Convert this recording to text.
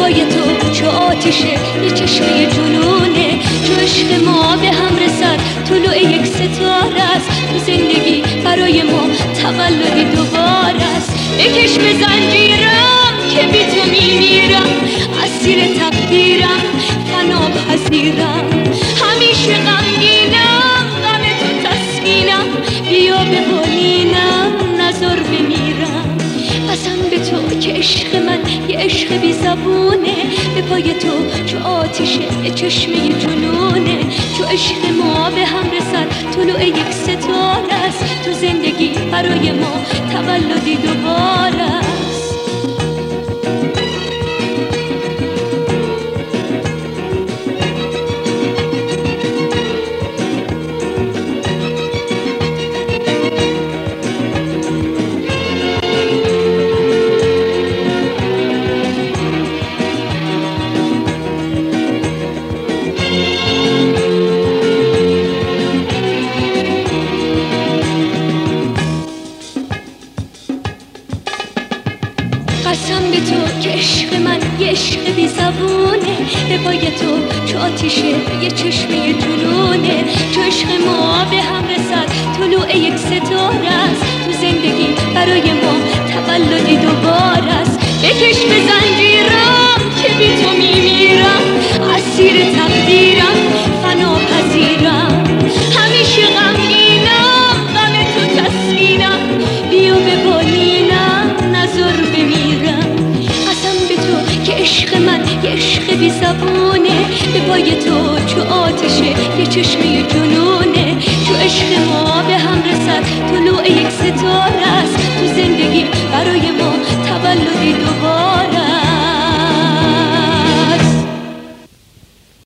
پای تو چو آتیشه یه چشمه جنونه، چو عشق ما به هم رسد طلوع یک ستاره است. تو زندگی برای ما تولدی دوباره است. بکش به زنجیرم که بی تو میمیرم، اسیر تقدیرم فنا پذیرم. همیشه غمگینم غم تو تسکینم، بیا به بالینم نزار بمیرم. قسم به تو که عشق من یه عشق بی زبونه، به پای تو چو آتیشه یه چشمه جنونه، چو عشق ما به هم رسد طلوع یک ستاره است. تو زندگی برای ما تولدی دوباره است. قسم به تو که عشق من یه عشق بی زبونه، به پای تو چو آتیشه یه چشمه جنونه، چو عشق ما به هم رسد طلوع یک ستاره است. تو زندگی برای ما تولدی دوباره است. بکش به زنجیرم که بی تو میمیرم، اسیر تقدیرم فنا پذیرم. همیشه غمگینم غم تو تسکینم، بیا به بالینم نزار بمیرم. قسم به تو که عشق من یه عشق بی زبونه، به پای تو چو آتشه یه چشمه